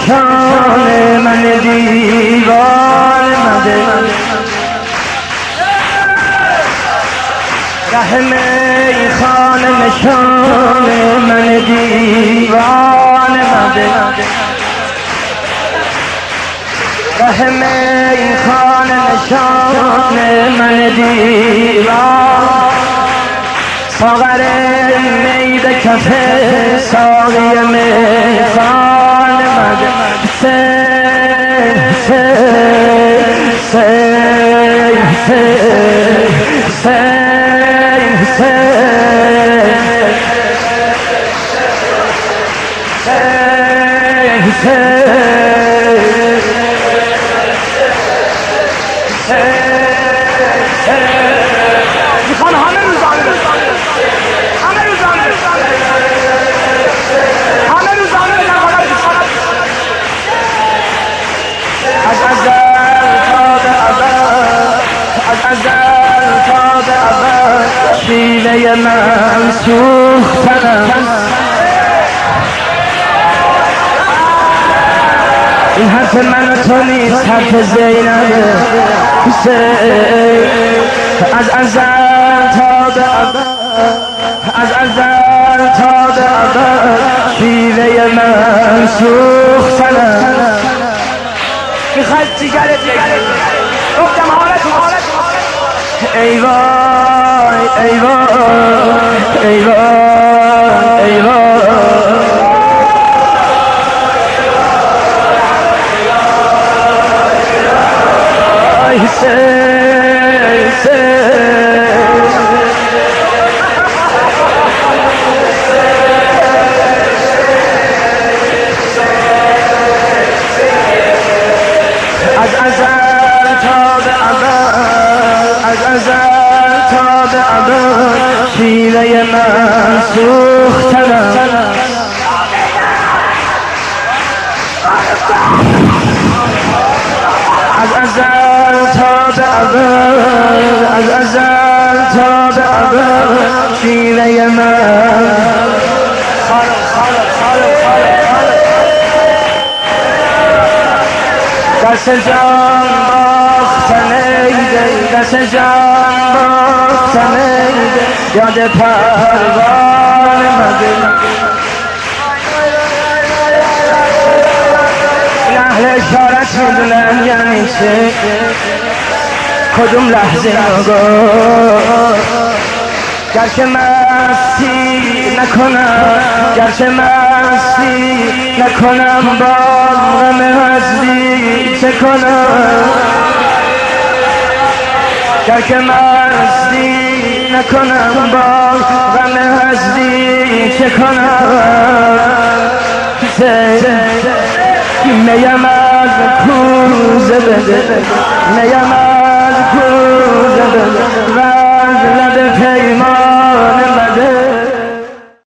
نشان من دیوان مده ره میخانه نشان من دیوان مده ره میخانه نشان من دیوان ساغر می به کف ساقی میخانه مده شیوه من سوختنم این حرف من تو نیست حرف زینبه از ازل تا به ابد از ازل تا به ابد شیوه من سوختنم میخواید جیگرت گفتم حالت ای وای ای وای ای وای ای از ازل تا به ابد از ازل تا به ابد شیوه من سوختنم از ازل تا به ابد از ازل تا به ابد شیوه من دست جان باختن ایده دست جان باختن ایده یاد پروانه مده این اهل اشارت میدونن یعنی چه کدوم لحظه نگاه گرچه مستی نکنم گرچه مستی نکنم با غم هستی چه کنم گرچه مستی نکنم با غم هستی چه کنم میم از کوزه بده میم